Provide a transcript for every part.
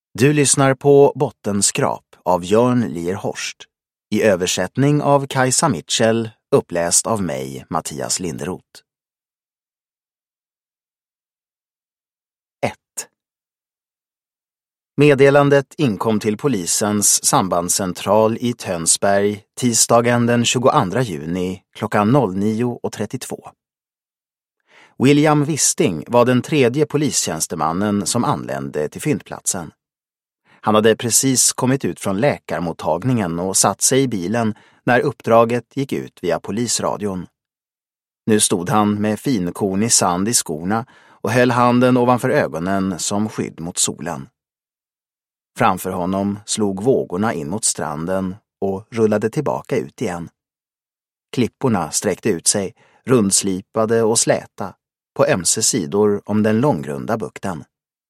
Du lyssnar på Bottenskrap av Jörn Lierhorst. I översättning av Kajsa Mitchell, uppläst av mig, Mattias Linderoth. 1. Meddelandet inkom till polisens sambandscentral i Tönsberg tisdagen den 22 juni klockan 09:32. William Wisting var den tredje polistjänstemannen som anlände till fyndplatsen. Han hade precis kommit ut från läkarmottagningen och satt sig i bilen när uppdraget gick ut via polisradion. Nu stod han med finkornig sand i skorna och höll handen ovanför ögonen som skydd mot solen. Framför honom slog vågorna in mot stranden och rullade tillbaka ut igen. Klipporna sträckte ut sig, rundslipade och släta, på ömse sidor om den långgrunda bukten.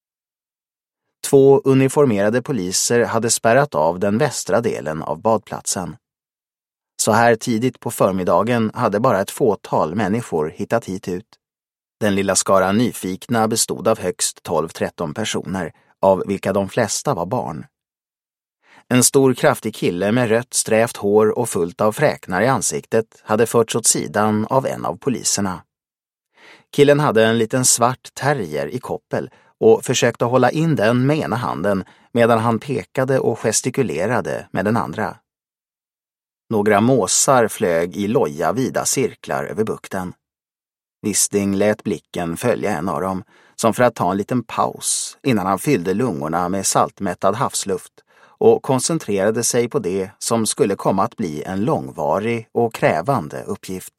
2 uniformerade poliser hade spärrat av den västra delen av badplatsen. Så här tidigt på förmiddagen hade bara ett fåtal människor hittat hit ut. Den lilla skaran nyfikna bestod av högst 12-13 personer, av vilka de flesta var barn. En stor kraftig kille med rött strävt hår och fullt av fräknar i ansiktet hade förts åt sidan av en av poliserna. Killen hade en liten svart terrier i koppel och försökte hålla in den med ena handen medan han pekade och gestikulerade med den andra. Några måsar flög i loja vida cirklar över bukten. Wisting lät blicken följa en av dem, som för att ta en liten paus innan han fyllde lungorna med saltmättad havsluft och koncentrerade sig på det som skulle komma att bli en långvarig och krävande uppgift.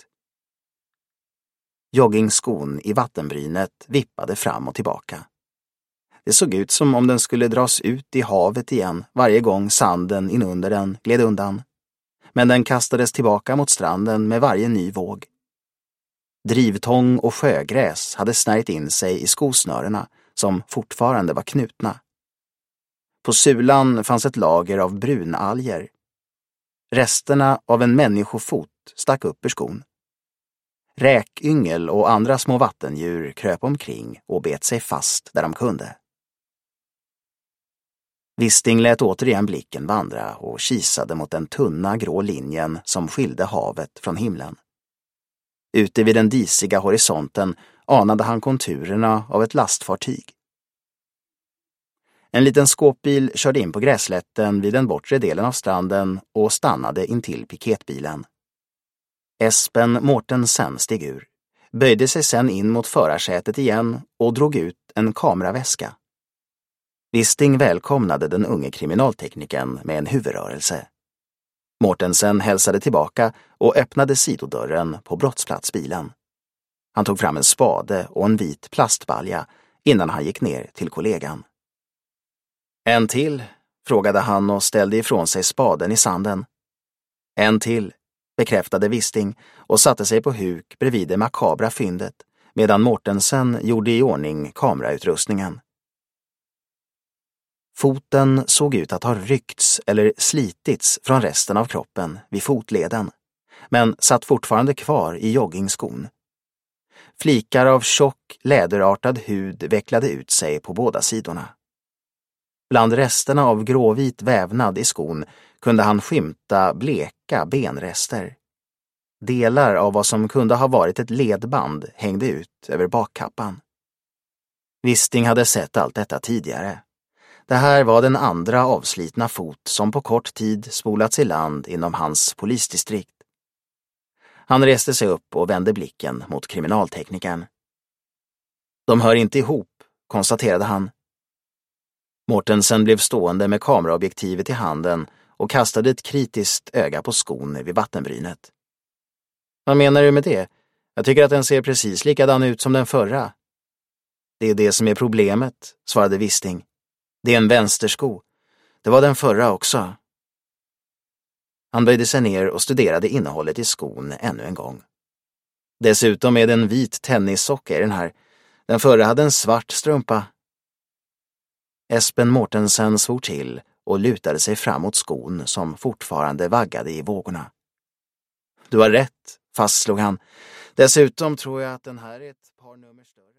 Joggingskon i vattenbrynet vippade fram och tillbaka. Det såg ut som om den skulle dras ut i havet igen varje gång sanden inunder den gled undan. Men den kastades tillbaka mot stranden med varje ny våg. Drivtång och sjögräs hade snärjt in sig i skosnörena som fortfarande var knutna. På sulan fanns ett lager av brunalger. Resterna av en människofot stack upp ur skon. Räkyngel och andra små vattendjur kröp omkring och bet sig fast där de kunde. Wisting lät återigen blicken vandra och kisade mot den tunna grå linjen som skilde havet från himlen. Ute vid den disiga horisonten anade han konturerna av ett lastfartyg. En liten skåpbil körde in på gräslätten vid den bortre delen av stranden och stannade intill piketbilen. Espen Mortensen steg ur, böjde sig sen in mot förarsätet igen och drog ut en kameraväska. Wisting välkomnade den unge kriminalteknikern med en huvudrörelse. Mortensen hälsade tillbaka och öppnade sidodörren på brottsplatsbilen. Han tog fram en spade och en vit plastbalja innan han gick ner till kollegan. En till, frågade han och ställde ifrån sig spaden i sanden. En till, bekräftade Wisting och satte sig på huk bredvid det makabra fyndet medan Mortensen gjorde i ordning kamerautrustningen. Foten såg ut att ha ryckts eller slitits från resten av kroppen vid fotleden, men satt fortfarande kvar i joggingskon. Flikar av tjock, läderartad hud vecklade ut sig på båda sidorna. Bland resterna av gråvit vävnad i skon kunde han skymta bleka benrester. Delar av vad som kunde ha varit ett ledband hängde ut över bakkappan. Wisting hade sett allt detta tidigare. Det här var den andra avslitna fot som på kort tid spolats i land inom hans polisdistrikt. Han reste sig upp och vände blicken mot kriminalteknikern. De hör inte ihop, konstaterade han. Mortensen blev stående med kameraobjektivet i handen och kastade ett kritiskt öga på skon vid vattenbrynet. Vad menar du med det? Jag tycker att den ser precis likadan ut som den förra. Det är det som är problemet, svarade Wisting. Det är en vänstersko. Det var den förra också. Han böjde sig ner och studerade innehållet i skon ännu en gång. Dessutom är det en vit tennissocka i den här. Den förra hade en svart strumpa. Espen Mortensen svor till och lutade sig fram mot skon som fortfarande vaggade i vågorna. Du har rätt, fastslog han. Dessutom tror jag att den här är ett par nummer större.